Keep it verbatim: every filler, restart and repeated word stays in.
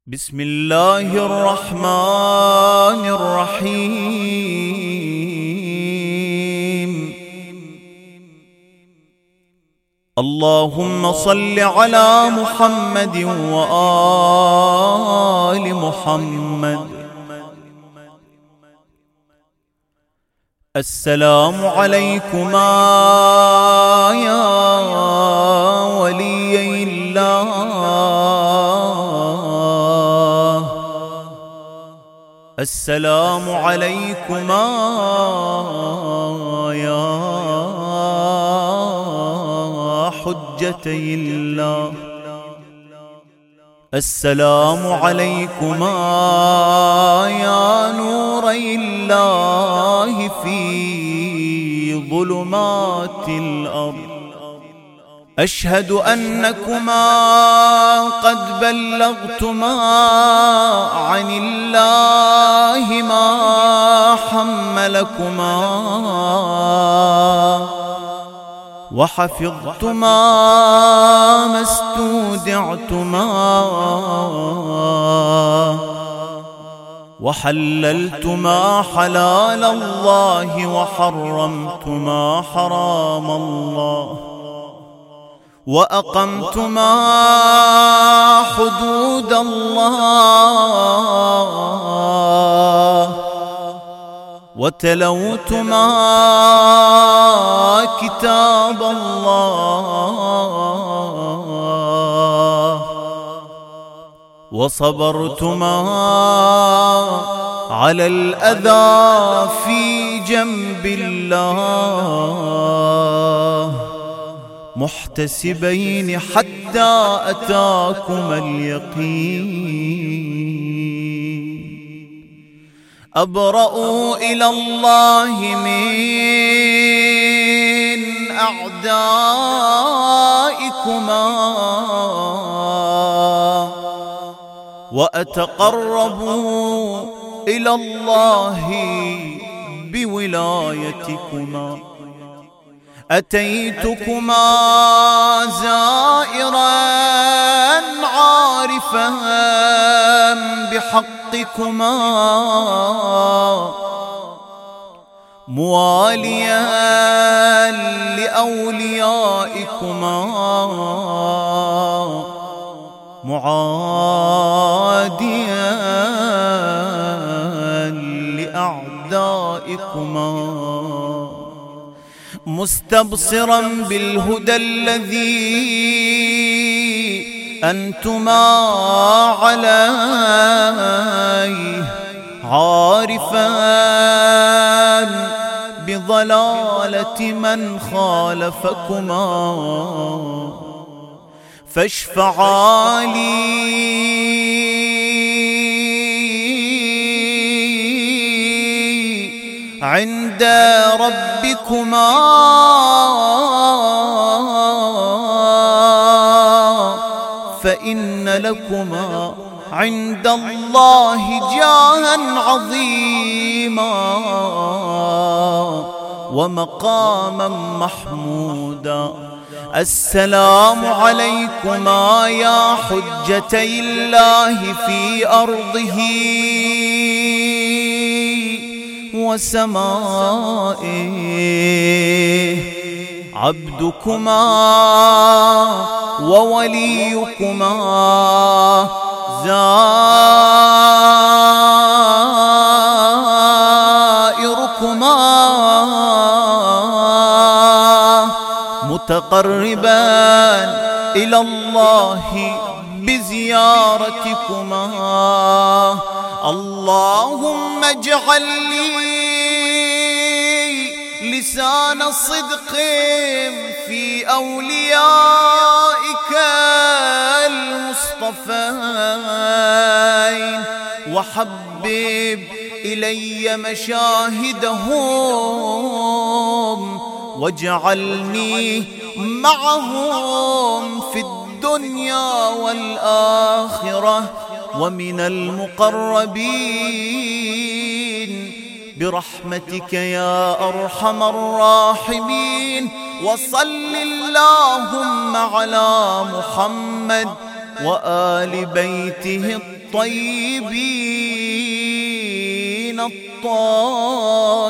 بسم الله الرحمن الرحيم. اللهم صل على محمد وآل محمد. السلام عليكما يا ولي الله. السلام عليكما يا حجتي الله. السلام عليكما يا نوري الله في ظلمات الأرض. أشهد أنكما قد بلغتما عن الله ما حملكما وحفظتما ما استودعتما وحللتما حلال الله وحرمتما حرام الله وأقمتما حدود الله وتلوتما كتاب الله وصبرتما على الأذى في جنب الله محتسبين حتى أتاكما اليقين. أبرأوا إلى الله من أعدائكما وأتقربوا إلى الله بولايتكما. أتيتكما زائرا عارفا بحقكما مواليا لأوليائكما معاديا لأعدائكما مستبصرا بالهدى الذي أنتما عليه عارفا بضلالة من خالفكما فاشفعا لي عند ربكما فإن لكما عند الله جاها عظيما ومقاما محمودا. السلام عليكما يا حجتي الله في أرضه وسمائه. عبدكما ووليكما زائركما متقربا إلى الله بزيارتكما. اللهم اجعل لي لسان صدق في أوليائك المصطفين وحبب إلي مشاهدهم واجعلني معهم في الدنيا والآخرة ومن المقربين برحمتك يا أرحم الراحمين. وصل اللهم على محمد وآل بيته الطاهرين الطيبين الطاهرين.